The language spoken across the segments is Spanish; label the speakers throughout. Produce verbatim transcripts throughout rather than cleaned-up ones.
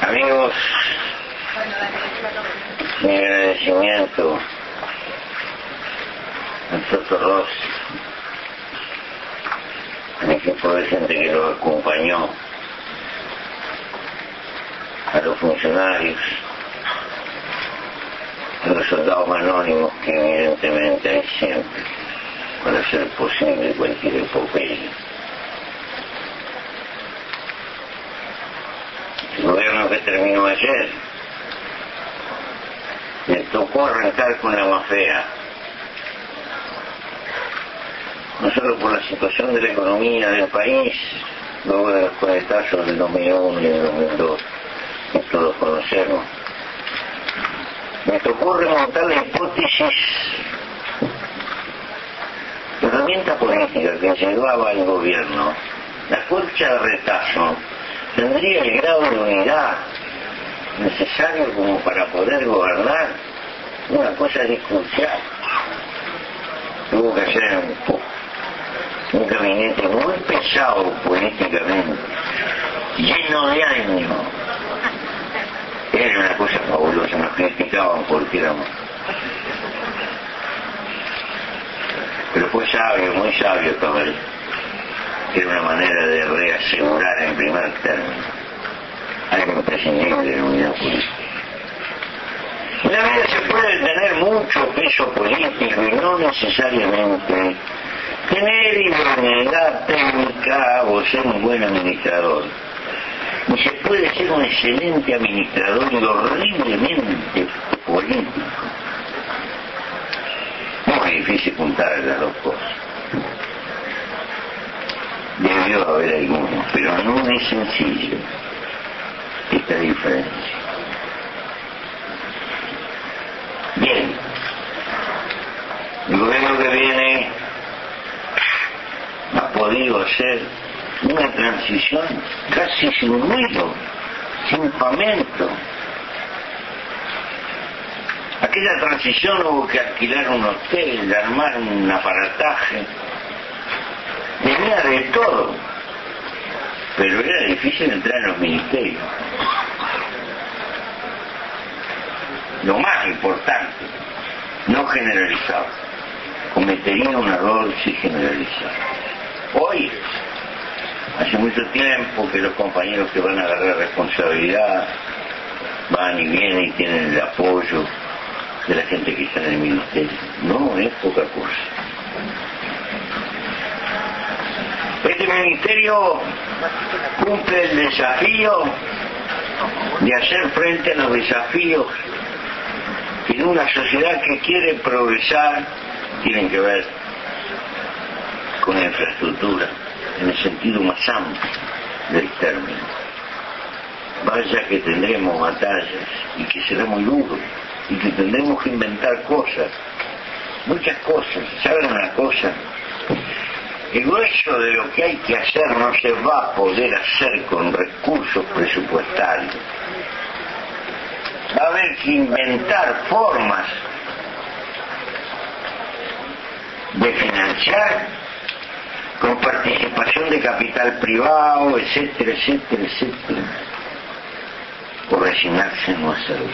Speaker 1: Amigos, mi agradecimiento al Toto Rossi, al equipo de gente que los acompañó, a los funcionarios, a los soldados anónimos que evidentemente hay siempre para hacer posible cualquier epopeya. El gobierno que terminó ayer le tocó arrancar con la más fea, no solo por la situación de la economía del país, luego de los conetazos del dos mil uno y del dos mil dos, que todos conocemos. Me tocó remontar la hipótesis, la herramienta política que llevaba el gobierno, la colcha de retazo, tendría el grado de unidad necesario como para poder gobernar. Una cosa discursiva. Tuvo que hacer un, un gabinete muy pesado políticamente, lleno de años. Era una cosa fabulosa, nos criticaban porque éramos. Pero fue sabio, muy sabio Cabal. Era una manera de reasegurar en primer término algo imprescindible en la unidad política. En la vida se puede tener mucho peso político y no necesariamente tener idoneidad técnica o ser un buen administrador. Y se puede ser un excelente administrador y horriblemente político. Muy difícil juntar las dos cosas. Debió haber algunos, pero no es sencillo esta diferencia. Bien, el gobierno que viene ha podido hacer una transición casi sin ruido, sin pamento. Aquella transición hubo que alquilar un hotel, armar un aparataje, tenía de todo, pero era difícil entrar en los ministerios. Lo más importante, no generalizaba. Cometería un error si generalizaba. Hoy, hace mucho tiempo que los compañeros que van a agarrar responsabilidad van y vienen y tienen el apoyo de la gente que está en el ministerio. No es poca cosa. Este ministerio cumple el desafío de hacer frente a los desafíos que en una sociedad que quiere progresar tienen que ver con la infraestructura en el sentido más amplio del término. Vaya que tendremos batallas y que será muy duro y que tendremos que inventar cosas, muchas cosas. ¿Saben una cosa? El grueso de lo que hay que hacer no se va a poder hacer con recursos presupuestarios. Va a haber que inventar formas de financiar con participación de capital privado, etcétera, etcétera, etcétera, o resignarse a no hacerlo.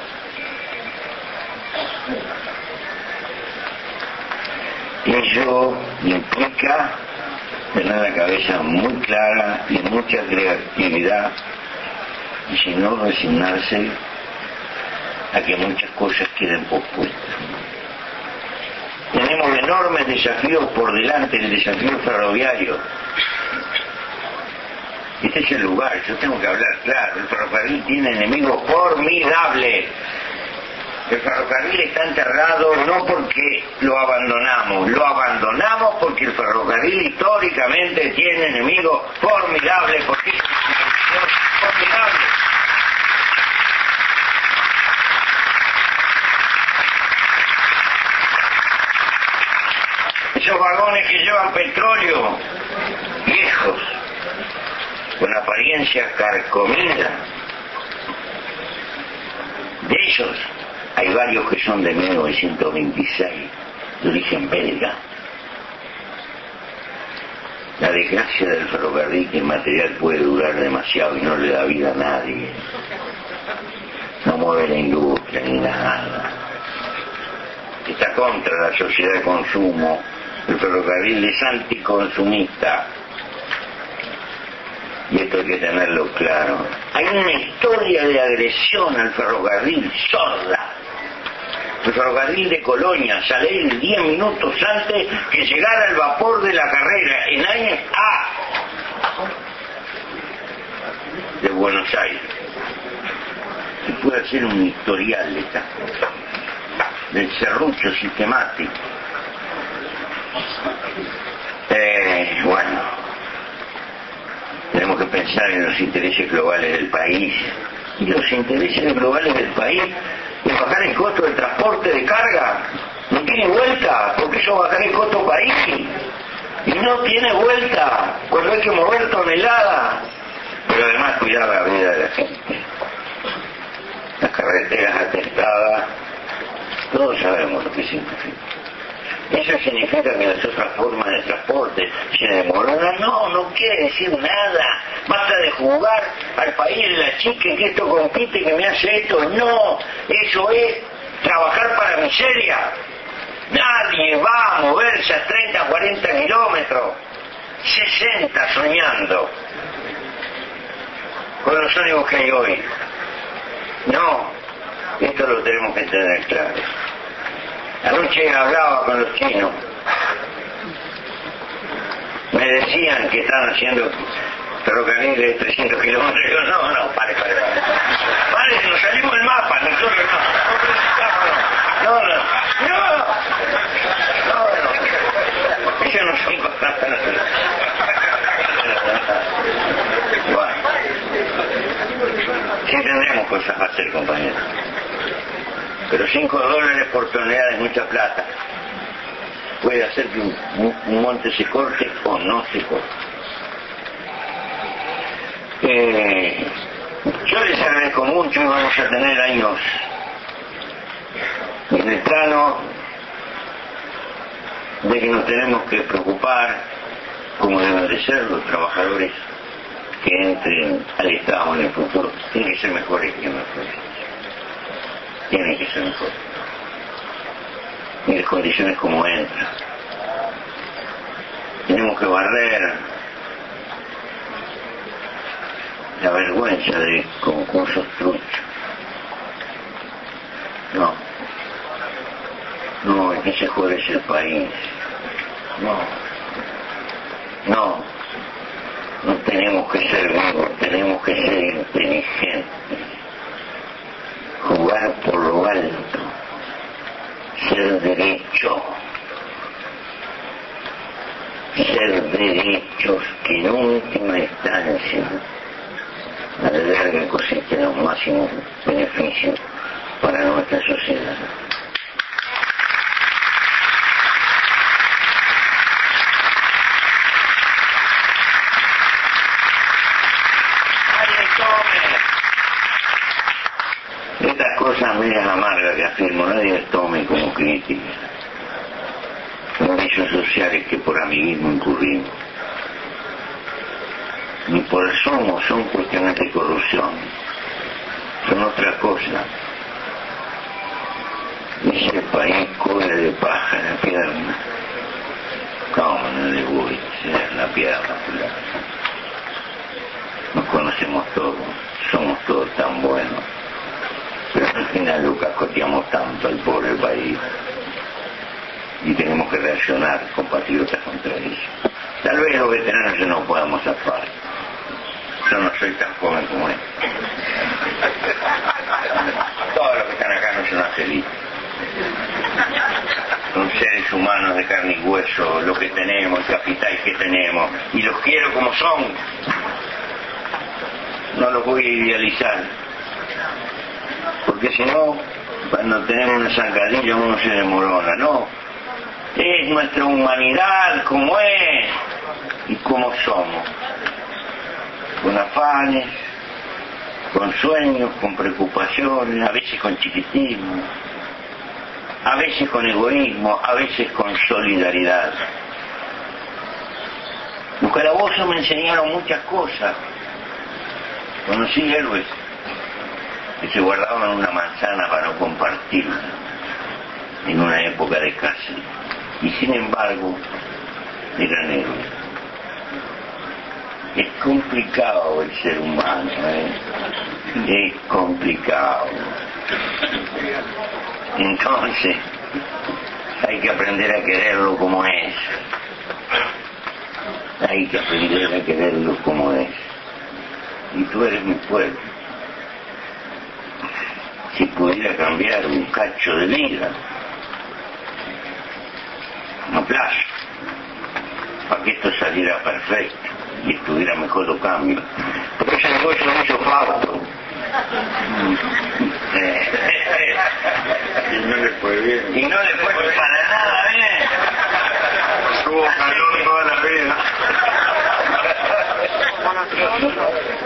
Speaker 1: Ello implica tener la cabeza muy clara y mucha creatividad, y si no, resignarse a que muchas cosas queden pospuestas. Tenemos enormes desafíos por delante, el desafío ferroviario. Este es el lugar, yo tengo que hablar claro. El ferrocarril tiene enemigos formidables. El ferrocarril está enterrado no porque lo abandonamos, lo abandonamos porque el ferrocarril históricamente tiene enemigos formidables, porque es una institución formidable. Esos vagones que llevan petróleo, viejos, con apariencia carcomida, de ellos hay varios que son de mil novecientos veintiséis, de origen belga. La desgracia del ferrocarril, que el material puede durar demasiado y no le da vida a nadie. No mueve la industria ni nada. Está contra la sociedad de consumo. El ferrocarril es anticonsumista. Y esto hay que tenerlo claro. Hay una historia de agresión al ferrocarril sorda. El ferrocarril de Colonia sale diez minutos antes que llegara el vapor de la carrera en años A de Buenos Aires. Se puede hacer un historial de estas cosas, del serrucho sistemático. Eh, bueno, tenemos que pensar en los intereses globales del país. Y los intereses globales del país es bajar el costo del transporte de carga. No tiene vuelta, porque eso bajar el costo país. Y no tiene vuelta cuando hay que mover toneladas. Pero además cuidar la vida de la gente. Las carreteras atestadas, todos sabemos lo que significa. ¿Eso significa que las otras formas de transporte se demoran? No, no quiere decir nada. Basta de jugar al país de la chica, que esto compite, que me hace esto. No, eso es trabajar para miseria. Nadie va a moverse a treinta, cuarenta kilómetros, sesenta soñando con los ónibus que hay hoy. No, esto lo tenemos que tener claro. Anoche hablaba con los chinos. Me decían que están haciendo ferrocarriles de trescientos kilómetros. Yo, no, no, pare, pare, pare. Pare, nos salimos del mapa, nosotros no. No, no, no. No, no. Ellos no son cosas. Bueno. Sí tendremos cosas a hacer, compañeros. Pero cinco dólares por tonelada es mucha plata. Puede hacer que un, un monte se corte o no se corte. Eh, yo les agradezco mucho y vamos a tener años en el plano de que nos tenemos que preocupar, como deben de ser los trabajadores que entren al Estado en el futuro. Tienen que ser mejores que mejores. Tienen que ser mejores. En las condiciones como entran. Tenemos que barrer la vergüenza de concursos truchos. No. No, es que se juegue ese país. No. No. No tenemos que ser vivos, tenemos que ser inteligentes. Jugar por lo alto. Ser derecho. Ser derechos que en última instancia a la larga cosechen los máximos beneficios para nuestra sociedad. Estas cosas medias amargas que afirmo, nadie las tome como crítica. Son hechos sociales que por amiguismo incurrimos. Ni por somos, son cuestiones de corrupción. Son otra cosa. Ese país cola de paja en la pierna. ¿Cómo no le voy a ser la pierna? Nos conocemos todos, somos todos tan buenos. Pero al final lo cascoteamos tanto al pobre país. Y tenemos que reaccionar, compatriotas, contra eso. Tal vez los veteranos no podamos zafar. Yo no soy tan joven como él. Todos los que están acá no son angelitos. Son seres humanos de carne y hueso, lo que tenemos, el capital que tenemos. Y los quiero como son. No los voy a idealizar. Porque si no, cuando tenemos una zancadilla uno se desmorona. No. Es nuestra humanidad como es y como somos. Con afanes, con sueños, con preocupaciones, a veces con chiquitismo, a veces con egoísmo, a veces con solidaridad. Los calabozos me enseñaron muchas cosas. Conocí héroes que se guardaban una manzana para no compartirla en una época de cárcel. Y sin embargo, eran héroes. Es complicado el ser humano, ¿eh? Es complicado. Entonces, hay que aprender a quererlo como es. Hay que aprender a quererlo como es. Y tú eres mi pueblo. Si pudiera cambiar un cacho de vida, no plazo, para que esto saliera perfecto y estuviera mejor lo cambio. Pero ese negocio no hizo Fausto.
Speaker 2: Y no le fue bien.
Speaker 1: Y no le fue para nada bien.
Speaker 2: Tuvo calor toda la vida.